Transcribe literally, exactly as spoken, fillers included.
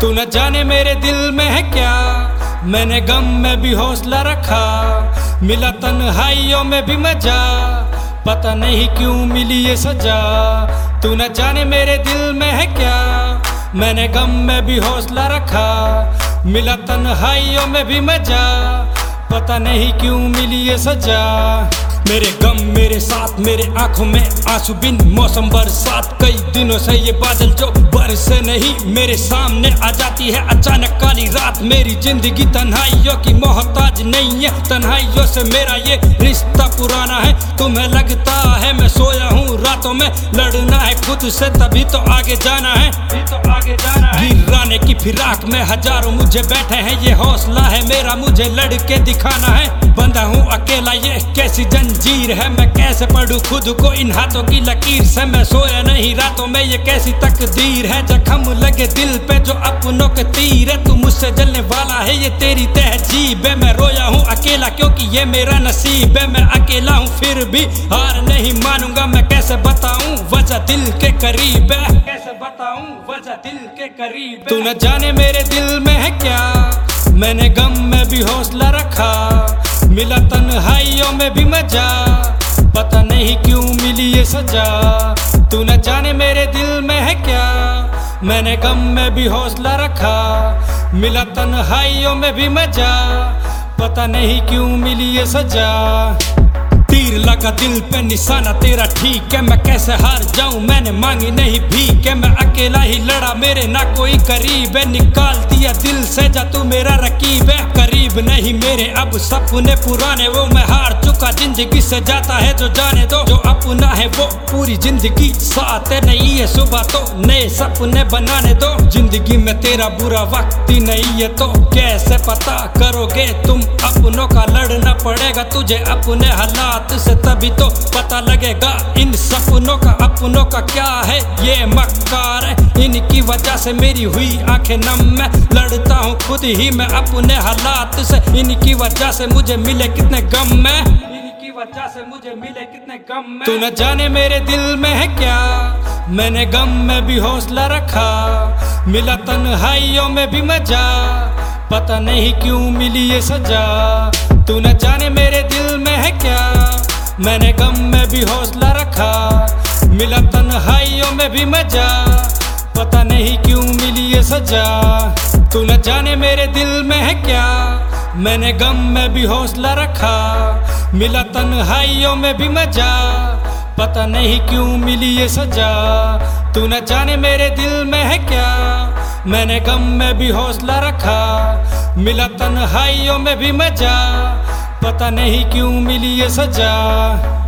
तू न जाने मेरे दिल में है क्या, मैंने गम में भी हौसला रखा। मिला तन्हाइयों में भी मजा, पता नहीं क्यों मिली ये सजा। तू न जाने मेरे दिल में है क्या, मैंने गम में भी हौसला रखा। मिला तन्हाइयों में भी मजा, पता नहीं क्यों मिली ये सजा। मेरे गम मेरे साथ, मेरे आंखों में आंसू बिन मौसम बरसात। कई दिनों से ये बादल जो बरसे नहीं, मेरे सामने आ जाती है अचानक काली रात। मेरी जिंदगी तन्हाइयों की मोहताज नहीं है, तन्हाइयों से मेरा ये रिश्ता पुराना है। तुम्हें लगता है मैं सोया हूँ रातों में, लड़ना है खुद से तभी तो आगे जाना है, तो आगे जाना है। गिराने की फिराक में हजारों मुझे बैठे हैं, ये हौसला है मेरा मुझे लड़के दिखाना है। बंधा हूँ अकेला ये कैसी जंजीर है, मैं कैसे पढ़ूं खुद को इन हाथों की लकीर से। मैं सोया नहीं रातों में ये कैसी तकदीर है, जख्म लगे दिल पे जो अपनों के तीर है। तू मुझसे जलने वाला है ये तेरी तहजीब है। मैं रोया हूँ अकेला क्योंकि ये मेरा नसीब है। मैं अकेला हूँ फिर भी हार नहीं मानूंगा, मैं कैसे बताऊं वजह दिल के करीब है, कैसे बताऊं वजह दिल के करीब है। तू न जाने मेरे दिल में है क्या, मैंने गम में भी हौसला रखा। मिला तन्हाइयों में भी मजा, पता नहीं क्यों मिली ये सजा। तू न जाने मेरे दिल में है क्या, मैंने गम में भी हौसला रखा। मिला तन्हाइयों में भी मजा, पता नहीं क्यों मिली ये सजा। तीर लगा दिल पे निशाना तेरा ठीक है, मैं कैसे हार जाऊं मैंने मांगी नहीं भीख है। मैं अकेला ही लड़ा मेरे ना कोई करीब है, निकाल दिया दिल से जा तू मेरा रकीब है। करीब नहीं मेरे अब सपने पुराने, वो मैं हार चुका जिंदगी से जाता है जो जाने दो। जो अपना है वो पूरी जिंदगी साथ है, नहीं है सुबह तो नए सपने बनाने दो। जिंदगी में तेरा बुरा वक्त ही नहीं है तो कैसे पता करोगे तुम अपनों का। लड़ना पड़ेगा तुझे अपने हालात से तभी तो पता लगेगा इन सपनों का अपनों का क्या है। ये मक्कार है इनकी वजह से मेरी हुई आंखें नम, मैं लड़ता हूँ खुद ही मैं अपने हालात से। इनकी वजह से मुझे मिले कितने गम में, इनकी वजह से मुझे मिले कितने गम में। तू न जाने मेरे दिल में है क्या, मैंने गम में भी हौसला रखा। मिला तन्हाइयों में भी मजा, पता नहीं क्यों मिली ये सजा। तू न जाने मेरे दिल में है क्या, मैंने गम में भी हौसला रखा। मिला तन्हाइयों में भी मजा, पता नहीं क्यों मिली ये सजा। तू न जाने मेरे दिल में है क्या, मैंने गम में भी हौसला रखा। मिला तन्हाइयों में भी मजा, पता नहीं क्यों मिली ये सजा। तू न जाने मेरे दिल में है क्या, मैंने गम में भी हौसला रखा। मिला तन्हाइयों में भी मजा, पता नहीं क्यों मिली ये सजा।